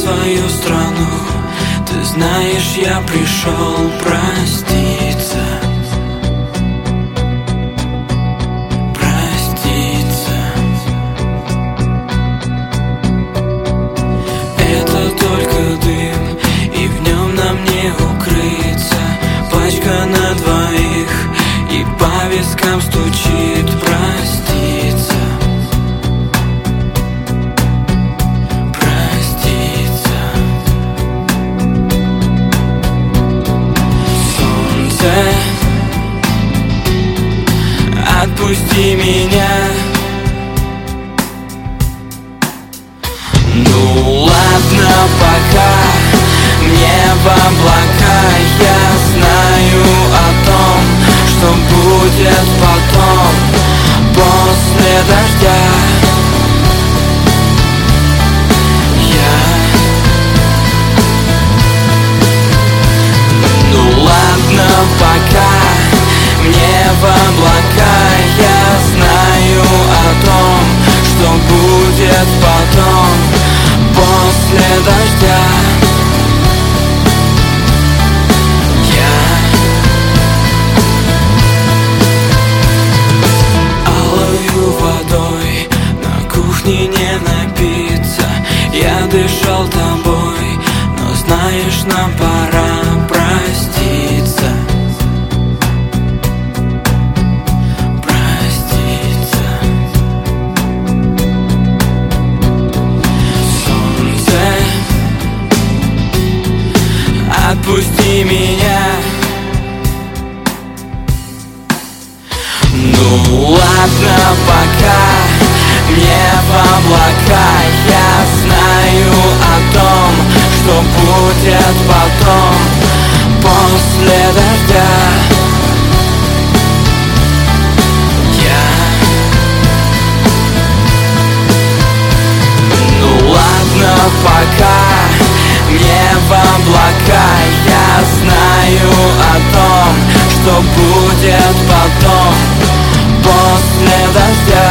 свою страну. Ты знаешь, я пришел проститься. Это только дым, и в нем нам не укрыться. Пачка на двоих, и по вискам стучит проститься. Проститься. Солнце, отпусти меня. Ну ладно, пока мне в облака. Я знаю о том, что будет потом, после дождя. Ну ладно, пока мне в облака. Я знаю о том, что будет потом, после дождя. Алою водой на кухне не напиться. Я дышал тобой, но знаешь, нам пора проститься. Отпусти меня. Ну ладно, пока мне в облака. Я знаю о том, что будет потом, после дождя. Ну ладно, пока мне в облака. Я знаю о том, что будет потом, после дождя.